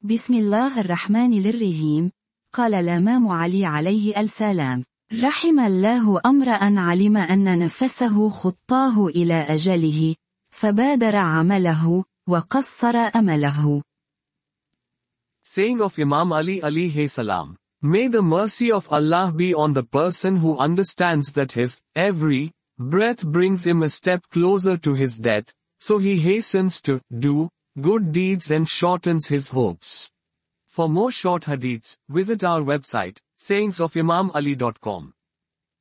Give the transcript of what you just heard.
بسم الله الرحمن الرحيم. قال الإمام علي عليه السلام: رحم الله امرأ علم أن نفسه خطاه إلى أجله، فبادر عمله، وقصر أمله. Saying of Imam Ali alayhi salam. May the mercy of Allah be on the person who understands that his every breath brings him a step closer to his death, so he hastens to do good deeds and shortens his hopes. For more short hadiths, visit our website, sayentsofimamali.com.